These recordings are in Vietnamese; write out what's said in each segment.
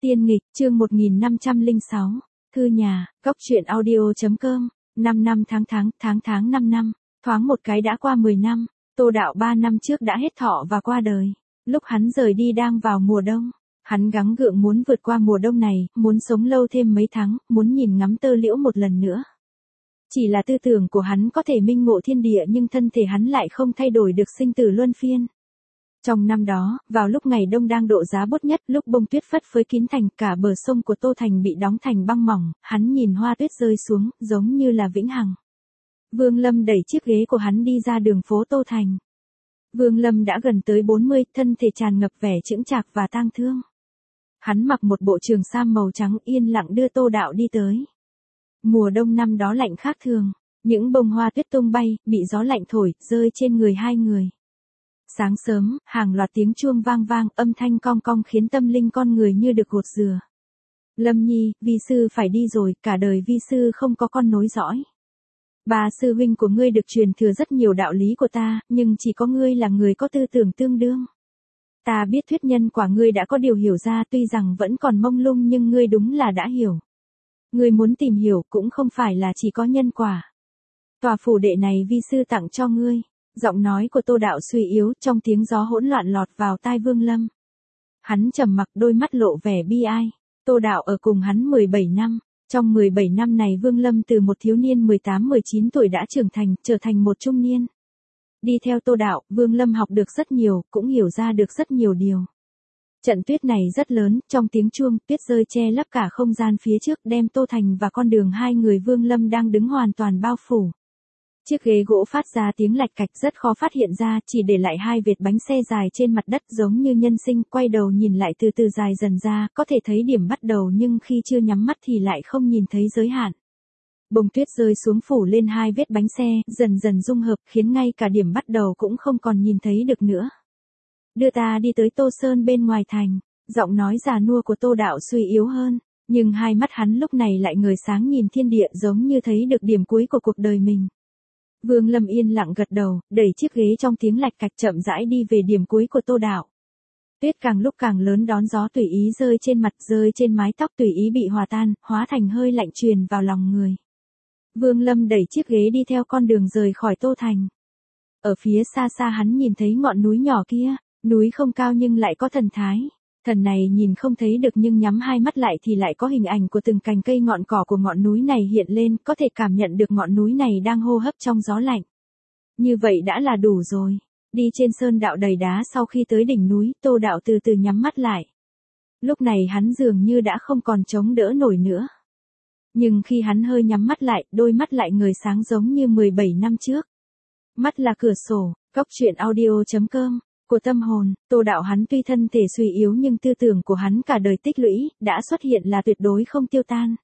Tiên nghịch, chương 1506, thư nhà, góc truyện audio.com, 5 năm tháng 5 năm, thoáng một cái đã qua 10 năm, Tô Đạo 3 năm trước đã hết thọ và qua đời. Lúc hắn rời đi đang vào mùa đông, hắn gắng gượng muốn vượt qua mùa đông này, muốn sống lâu thêm mấy tháng, muốn nhìn ngắm tơ liễu một lần nữa. Chỉ là tư tưởng của hắn có thể minh ngộ thiên địa nhưng thân thể hắn lại không thay đổi được sinh tử luân phiên. Trong năm đó, vào lúc ngày đông đang độ giá bút nhất, lúc bông tuyết phất phới kín thành, cả bờ sông của Tô Thành bị đóng thành băng mỏng, hắn nhìn hoa tuyết rơi xuống, giống như là vĩnh hằng. Vương Lâm đẩy chiếc ghế của hắn đi ra đường phố Tô Thành. Vương Lâm đã gần tới 40, thân thể tràn ngập vẻ chững chạc và tang thương. Hắn mặc một bộ trường sam màu trắng yên lặng đưa Tô Đạo đi tới. Mùa đông năm đó lạnh khác thường, những bông hoa tuyết tung bay, bị gió lạnh thổi, rơi trên người hai người. Sáng sớm, hàng loạt tiếng chuông vang vang, âm thanh cong cong khiến tâm linh con người như được gột rửa. Lâm Nhi, vi sư phải đi rồi, cả đời vi sư không có con nối dõi. Ba sư huynh của ngươi được truyền thừa rất nhiều đạo lý của ta, nhưng chỉ có ngươi là người có tư tưởng tương đương. Ta biết thuyết nhân quả ngươi đã có điều hiểu ra, tuy rằng vẫn còn mông lung nhưng ngươi đúng là đã hiểu. Ngươi muốn tìm hiểu cũng không phải là chỉ có nhân quả. Tòa phủ đệ này vi sư tặng cho ngươi. Giọng nói của Tô Đạo suy yếu, trong tiếng gió hỗn loạn lọt vào tai Vương Lâm. Hắn trầm mặc, đôi mắt lộ vẻ bi ai. Tô Đạo ở cùng hắn 17 năm. Trong 17 năm này Vương Lâm từ một thiếu niên 18-19 tuổi đã trưởng thành, trở thành một trung niên. Đi theo Tô Đạo, Vương Lâm học được rất nhiều, cũng hiểu ra được rất nhiều điều. Trận tuyết này rất lớn, trong tiếng chuông, tuyết rơi che lấp cả không gian phía trước, đem Tô Thành và con đường hai người Vương Lâm đang đứng hoàn toàn bao phủ. Chiếc ghế gỗ phát ra tiếng lạch cạch rất khó phát hiện ra, chỉ để lại hai vệt bánh xe dài trên mặt đất giống như nhân sinh, quay đầu nhìn lại từ từ dài dần ra, có thể thấy điểm bắt đầu nhưng khi chưa nhắm mắt thì lại không nhìn thấy giới hạn. Bông tuyết rơi xuống phủ lên hai vết bánh xe, dần dần dung hợp, khiến ngay cả điểm bắt đầu cũng không còn nhìn thấy được nữa. Đưa ta đi tới Tô Sơn bên ngoài thành, giọng nói già nua của Tô Đạo suy yếu hơn, nhưng hai mắt hắn lúc này lại ngời sáng nhìn thiên địa giống như thấy được điểm cuối của cuộc đời mình. Vương Lâm yên lặng gật đầu, đẩy chiếc ghế trong tiếng lạch cạch chậm rãi đi về điểm cuối của Tô Đạo. Tuyết càng lúc càng lớn đón gió tùy ý rơi trên mặt, rơi trên mái tóc tùy ý bị hòa tan, hóa thành hơi lạnh truyền vào lòng người. Vương Lâm đẩy chiếc ghế đi theo con đường rời khỏi Tô Thành. Ở phía xa xa hắn nhìn thấy ngọn núi nhỏ kia, núi không cao nhưng lại có thần thái. Thần này nhìn không thấy được nhưng nhắm hai mắt lại thì lại có hình ảnh của từng cành cây ngọn cỏ của ngọn núi này hiện lên, có thể cảm nhận được ngọn núi này đang hô hấp trong gió lạnh. Như vậy đã là đủ rồi. Đi trên sơn đạo đầy đá sau khi tới đỉnh núi, Tô Đạo từ từ nhắm mắt lại. Lúc này hắn dường như đã không còn chống đỡ nổi nữa. Nhưng khi hắn hơi nhắm mắt lại, đôi mắt lại ngời sáng giống như 17 năm trước. Mắt là cửa sổ, góc truyện audio.com. Của tâm hồn, Tô Đạo hắn tuy thân thể suy yếu nhưng tư tưởng của hắn cả đời tích lũy, đã xuất hiện là tuyệt đối không tiêu tan.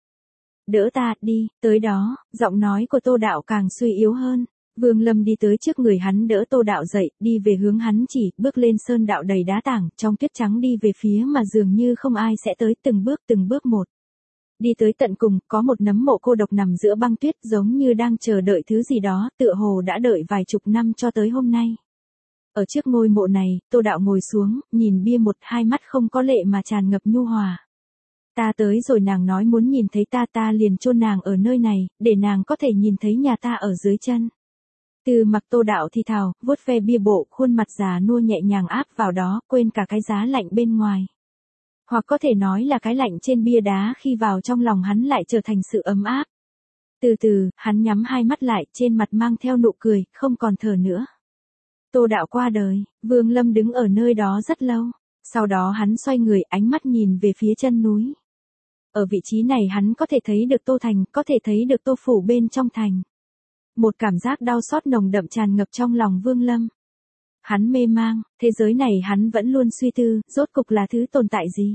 Đỡ ta, đi, tới đó, giọng nói của Tô Đạo càng suy yếu hơn. Vương Lâm đi tới trước người hắn đỡ Tô Đạo dậy, đi về hướng hắn chỉ, bước lên sơn đạo đầy đá tảng, trong tuyết trắng đi về phía mà dường như không ai sẽ tới, từng bước một. Đi tới tận cùng, có một nấm mộ cô độc nằm giữa băng tuyết giống như đang chờ đợi thứ gì đó, tựa hồ đã đợi vài chục năm cho tới hôm nay. Ở trước ngôi mộ này, Tô Đạo ngồi xuống, nhìn bia một, hai mắt không có lệ mà tràn ngập nhu hòa. Ta tới rồi nàng nói muốn nhìn thấy ta liền chôn nàng ở nơi này, để nàng có thể nhìn thấy nhà ta ở dưới chân. Từ mặc Tô Đạo thì thào, vuốt ve bia bộ, khuôn mặt già nua nhẹ nhàng áp vào đó, quên cả cái giá lạnh bên ngoài. Hoặc có thể nói là cái lạnh trên bia đá khi vào trong lòng hắn lại trở thành sự ấm áp. Từ từ, hắn nhắm hai mắt lại, trên mặt mang theo nụ cười, không còn thở nữa. Tô Đạo qua đời, Vương Lâm đứng ở nơi đó rất lâu, sau đó hắn xoay người ánh mắt nhìn về phía chân núi. Ở vị trí này hắn có thể thấy được Tô Thành, có thể thấy được Tô Phủ bên trong thành. Một cảm giác đau xót nồng đậm tràn ngập trong lòng Vương Lâm. Hắn mê mang, thế giới này hắn vẫn luôn suy tư, rốt cục là thứ tồn tại gì?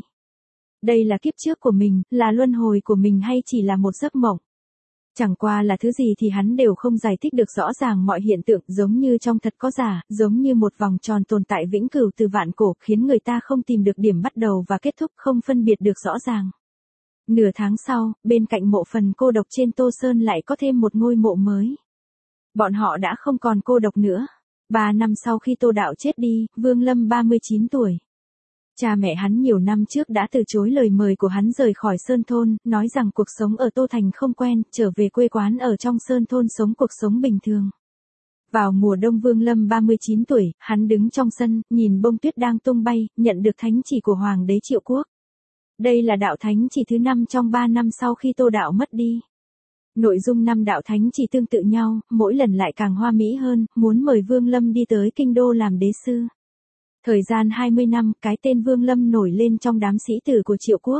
Đây là kiếp trước của mình, là luân hồi của mình hay chỉ là một giấc mộng? Chẳng qua là thứ gì thì hắn đều không giải thích được rõ ràng mọi hiện tượng giống như trong thật có giả, giống như một vòng tròn tồn tại vĩnh cửu từ vạn cổ khiến người ta không tìm được điểm bắt đầu và kết thúc không phân biệt được rõ ràng. Nửa tháng sau, bên cạnh mộ phần cô độc trên Tô Sơn lại có thêm một ngôi mộ mới. Bọn họ đã không còn cô độc nữa. 3 năm sau khi Tô Đạo chết đi, Vương Lâm 39 tuổi. Cha mẹ hắn nhiều năm trước đã từ chối lời mời của hắn rời khỏi Sơn Thôn, nói rằng cuộc sống ở Tô Thành không quen, trở về quê quán ở trong Sơn Thôn sống cuộc sống bình thường. Vào mùa đông Vương Lâm 39 tuổi, hắn đứng trong sân, nhìn bông tuyết đang tung bay, nhận được thánh chỉ của Hoàng đế Triệu Quốc. Đây là đạo thánh chỉ thứ 5 trong 3 năm sau khi Tô đạo mất đi. Nội dung 5 đạo thánh chỉ tương tự nhau, mỗi lần lại càng hoa mỹ hơn, muốn mời Vương Lâm đi tới kinh đô làm đế sư. Thời gian 20 năm, cái tên Vương Lâm nổi lên trong đám sĩ tử của Triệu Quốc.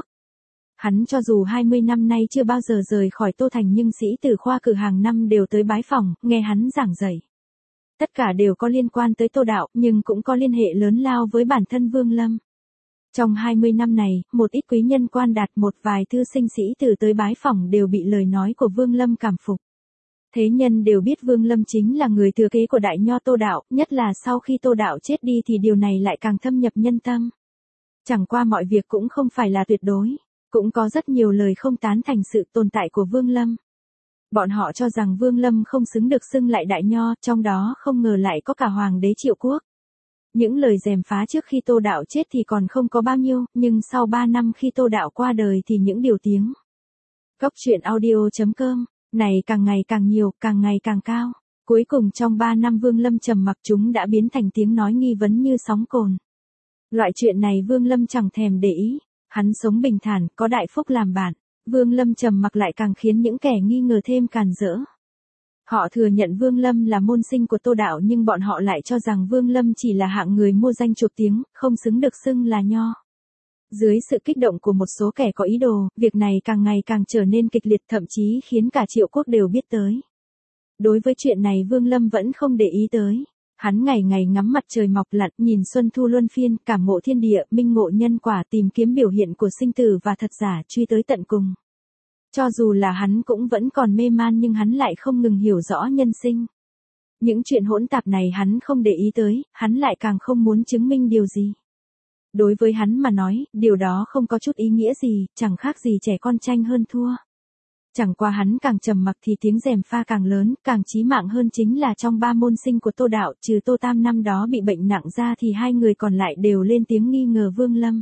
Hắn cho dù 20 năm nay chưa bao giờ rời khỏi Tô Thành nhưng sĩ tử khoa cử hàng năm đều tới bái phỏng, nghe hắn giảng dạy. Tất cả đều có liên quan tới Tô đạo, nhưng cũng có liên hệ lớn lao với bản thân Vương Lâm. Trong 20 năm này, một ít quý nhân quan đạt, một vài thư sinh sĩ tử tới bái phỏng đều bị lời nói của Vương Lâm cảm phục. Thế nhân đều biết Vương Lâm chính là người thừa kế của đại nho Tô đạo, nhất là sau khi Tô đạo chết đi thì điều này lại càng thâm nhập nhân tâm. Chẳng qua mọi việc cũng không phải là tuyệt đối, cũng có rất nhiều lời không tán thành sự tồn tại của Vương Lâm. Bọn họ cho rằng Vương Lâm không xứng được xưng lại đại nho, trong đó không ngờ lại có cả Hoàng đế Triệu Quốc. Những lời gièm phá trước khi Tô đạo chết thì còn không có bao nhiêu, nhưng sau 3 năm khi Tô đạo qua đời thì những điều tiếng Cóc truyện audio.com này càng ngày càng nhiều, càng ngày càng cao. Cuối cùng trong 3 năm Vương Lâm trầm mặc chúng đã biến thành tiếng nói nghi vấn như sóng cồn. Loại chuyện này Vương Lâm chẳng thèm để ý, hắn sống bình thản, có đại phúc làm bạn. Vương Lâm trầm mặc lại càng khiến những kẻ nghi ngờ thêm càn rỡ. Họ thừa nhận Vương Lâm là môn sinh của Tô đạo nhưng bọn họ lại cho rằng Vương Lâm chỉ là hạng người mua danh chuộc tiếng, không xứng được xưng là nho. Dưới sự kích động của một số kẻ có ý đồ, việc này càng ngày càng trở nên kịch liệt, thậm chí khiến cả Triệu Quốc đều biết tới. Đối với chuyện này Vương Lâm vẫn không để ý tới. Hắn ngày ngày ngắm mặt trời mọc lặn, nhìn xuân thu luân phiên, cảm ngộ thiên địa, minh ngộ nhân quả, tìm kiếm biểu hiện của sinh tử và thật giả, truy tới tận cùng. Cho dù là hắn cũng vẫn còn mê man nhưng hắn lại không ngừng hiểu rõ nhân sinh. Những chuyện hỗn tạp này hắn không để ý tới, hắn lại càng không muốn chứng minh điều gì. Đối với hắn mà nói, điều đó không có chút ý nghĩa gì, chẳng khác gì trẻ con tranh hơn thua. Chẳng qua hắn càng trầm mặc thì tiếng gièm pha càng lớn, càng chí mạng hơn chính là trong 3 môn sinh của Tô đạo, trừ Tô Tam năm đó bị bệnh nặng ra thì 2 người còn lại đều lên tiếng nghi ngờ Vương Lâm.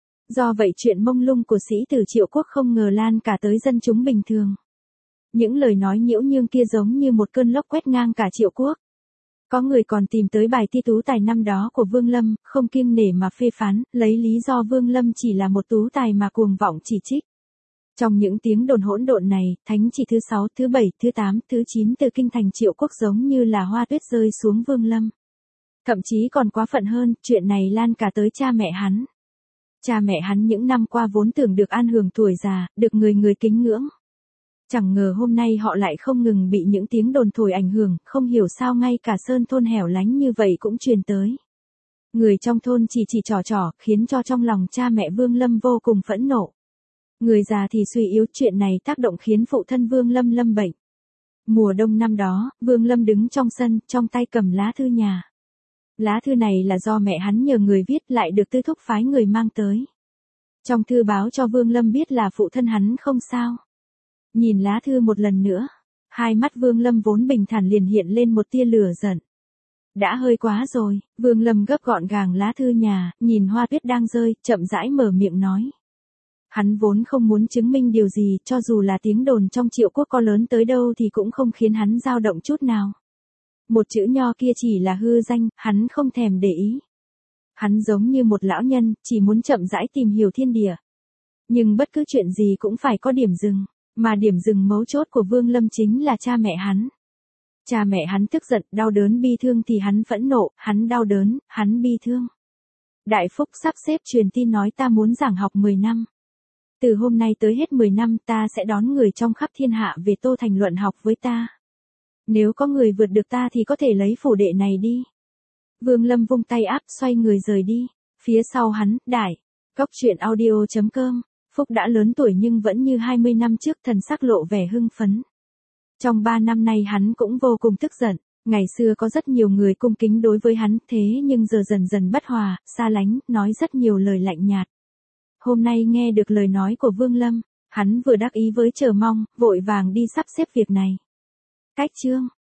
Do vậy chuyện mông lung của sĩ tử Triệu Quốc không ngờ lan cả tới dân chúng bình thường. Những lời nói nhiễu nhương kia giống như một cơn lốc quét ngang cả Triệu Quốc. Có người còn tìm tới bài thi tú tài năm đó của Vương Lâm, không kiêng nể mà phê phán, lấy lý do Vương Lâm chỉ là một tú tài mà cuồng vọng chỉ trích. Trong những tiếng đồn hỗn độn này, thánh chỉ thứ 6, thứ 7, thứ 8, thứ 9 từ kinh thành Triệu Quốc giống như là hoa tuyết rơi xuống Vương Lâm. Thậm chí còn quá phận hơn, chuyện này lan cả tới cha mẹ hắn. Cha mẹ hắn những năm qua vốn tưởng được an hưởng tuổi già, được người người kính ngưỡng. Chẳng ngờ hôm nay họ lại không ngừng bị những tiếng đồn thổi ảnh hưởng, không hiểu sao ngay cả Sơn Thôn hẻo lánh như vậy cũng truyền tới. Người trong thôn chỉ trò, khiến cho trong lòng cha mẹ Vương Lâm vô cùng phẫn nộ. Người già thì suy yếu, chuyện này tác động khiến phụ thân Vương Lâm lâm bệnh. Mùa đông năm đó, Vương Lâm đứng trong sân, trong tay cầm lá thư nhà. Lá thư này là do mẹ hắn nhờ người viết, lại được tư thúc phái người mang tới. Trong thư báo cho Vương Lâm biết là phụ thân hắn không sao. Nhìn lá thư một lần nữa, hai mắt Vương Lâm vốn bình thản liền hiện lên một tia lửa giận. Đã hơi quá rồi, Vương Lâm gấp gọn gàng lá thư nhà, nhìn hoa tuyết đang rơi, chậm rãi mở miệng nói. Hắn vốn không muốn chứng minh điều gì, cho dù là tiếng đồn trong Triệu Quốc có lớn tới đâu thì cũng không khiến hắn dao động chút nào. Một chữ nho kia chỉ là hư danh, hắn không thèm để ý. Hắn giống như một lão nhân, chỉ muốn chậm rãi tìm hiểu thiên địa. Nhưng bất cứ chuyện gì cũng phải có điểm dừng, mà điểm dừng mấu chốt của Vương Lâm chính là cha mẹ hắn. Cha mẹ hắn tức giận, đau đớn bi thương thì hắn phẫn nộ, hắn đau đớn, hắn bi thương. Đại Phúc sắp xếp truyền tin nói ta muốn giảng học 10 năm. Từ hôm nay tới hết 10 năm ta sẽ đón người trong khắp thiên hạ về Tô Thành luận học với ta. Nếu có người vượt được ta thì có thể lấy phủ đệ này đi. Vương Lâm vung tay áp xoay người rời đi. Phía sau hắn, Đại Cóc truyện audio.com. Phúc đã lớn tuổi nhưng vẫn như 20 năm trước, thần sắc lộ vẻ hưng phấn. Trong 3 năm nay hắn cũng vô cùng tức giận. Ngày xưa có rất nhiều người cung kính đối với hắn, thế nhưng giờ dần dần bất hòa, xa lánh, nói rất nhiều lời lạnh nhạt. Hôm nay nghe được lời nói của Vương Lâm, hắn vừa đắc ý với chờ mong, vội vàng đi sắp xếp việc này. Cách chương